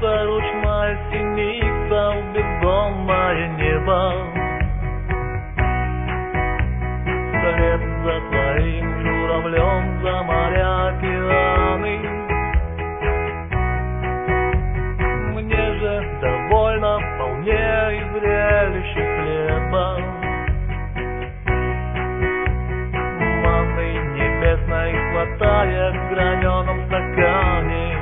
Светится ручная синица в бездонное небо. Вслед за твоим журавлем за моря океаны. Мне же довольно вполне и зрелище хлеба. Манны небесной хватает в граненом стакане.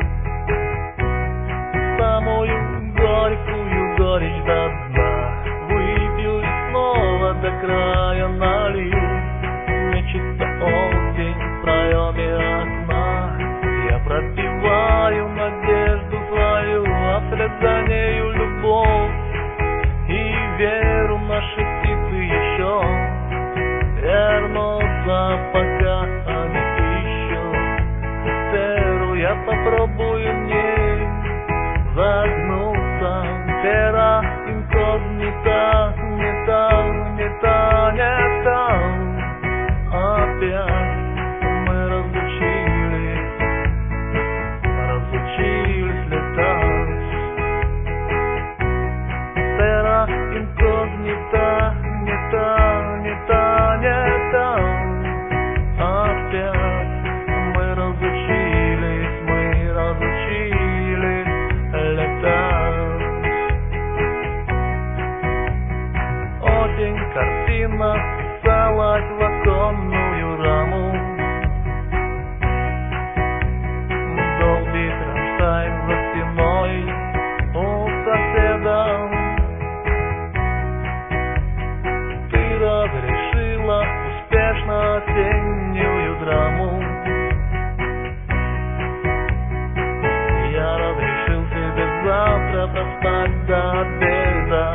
Самую горькую горечь до дна выпью и снова до края налью. Мечется осень в проеме окна. Я пропиваю надежду свою, а вслед за нею любовь и веру наши птицы еще вернутся, пока они ищут сферу. Я попробую мне загнуться, терра инкогнита, не там, не там, не там. Опять мы разучились летать. Терра инкогнита, не там, не там, не там. Опять мы разучились летать. Осень, картина вписалась в оконную раму. Долбит Рамштайн за стеной у соседа. Ты разрешила успешно осеннюю драму. Я разрешил себе завтра проспать до обеда.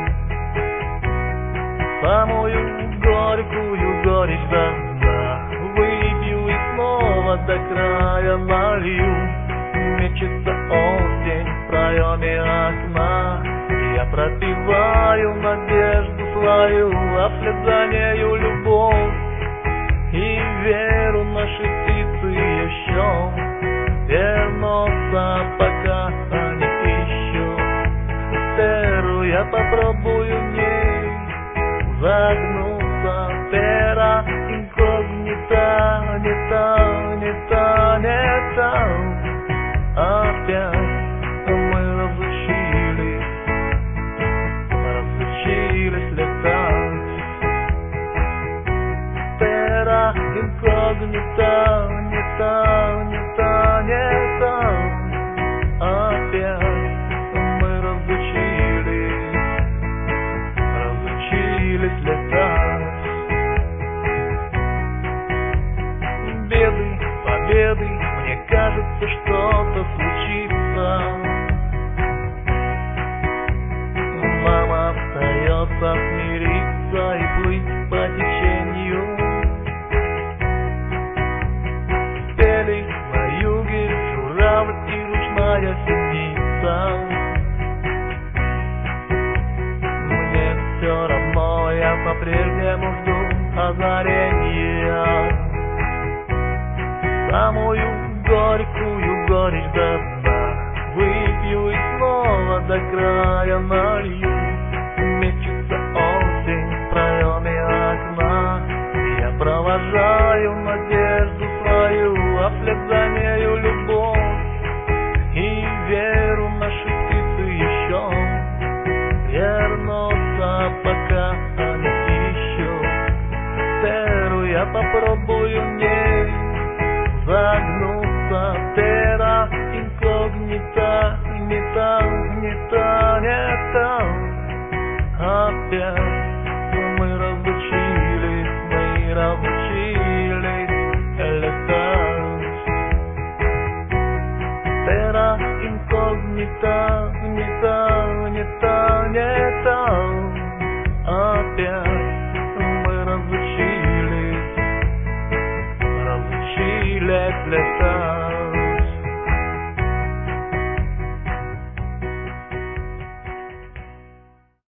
Самую горькую горечь до дна выпью и снова до края налью. Мечется осень в проеме окна. Я пропиваю надежду свою, а вслед за нею любовь и веру. Наши птицы еще вернутся, пока они ищут сферу. Я попробую мне загнуться, терра инкогнита, не там, не там, не там. Опять мы разучились летать. Терра инкогнита, не там, не там, не там. Опять мы разучились летать. Беды, победы, мне кажется, что-то случится. Нам остается смириться и плыть по течению. Пели на юге журавль и ручная синица. Мне все равно, я по-прежнему жду озарения. Самую горькую горечь до дна выпью и снова до края налью. Мечется осень в проеме окна. Я провожаю надежду свою, а вслед за нею любовь и веру. Наши птицы еще вернутся, пока они ищут сферу. Я попробую мне загнуться, терра инкогнита, не там, не там, не там. Опять мы разучились летать. Терра инкогнита.